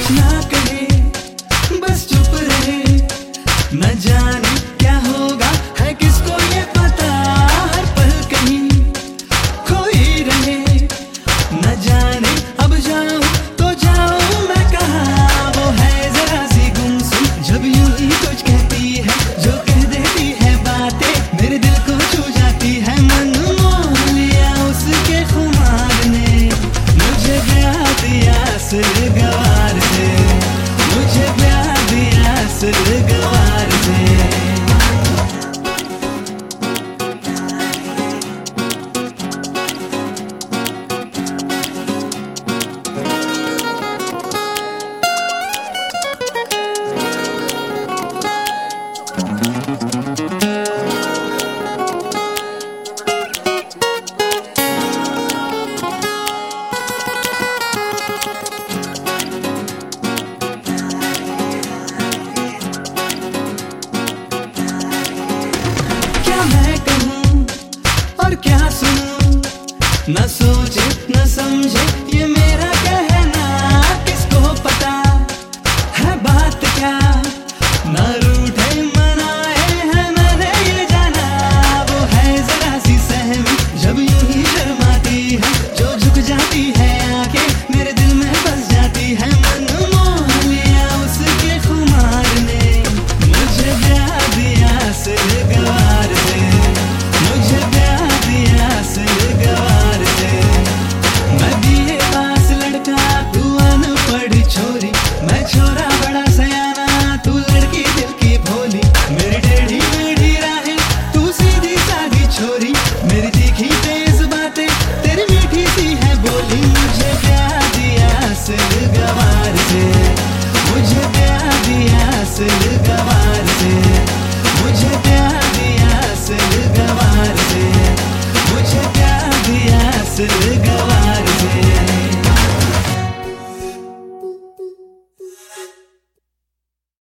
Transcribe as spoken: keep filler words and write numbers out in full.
कुछ ना कहे, बस चुप रहे। न जाने क्या होगा, है किसको ये पता। हर पल कहीं खोई रहे। न जाने अब जाऊं तो जाऊं मैं कहाँ। वो है जरा सी गुमसुम, जब यूं ही कुछ कहती है, जो कह देती है बातें मेरे दिल को छू जाती है। मन मोह लिया उसके खुमार ने, मुझे प्यार दिया असली गवार से, मुझे प्यार दिया असली गवार से। मैं कहूँ और क्या सुनूं, न सोचे न समझे ये मेरा कहना। किसको पता है बात क्या, न रूठे मनाए है मैंने ये जाना। वो है जरा सी सहमी, जब यूं ही शर्माती है, जो झुक जाती है आंखें मेरे दिल में बस जाती है। मन मोह लिया उसके खुमार ने, मुझे प्यार दिया असली गवार से, मुझे प्यार दिया असली गवार से। मैं बीए पास लड़का, तू अनपढ़ छोरी। मैं छोरा बड़ा सयाना, तू लड़की दिल की भोली। मेरी टेढ़ी मेढ़ी राहें, तू सीधी सादी छोरी। मेरी तीखी तेज बातें, तेरी मीठी सी है बोली। मुझे प्यार दिया असली गवार से, मुझे प्यार दिया असली गवार से, मुझे प्यार दिया असली गवार से, मुझे प्यार दिया असली गवार से।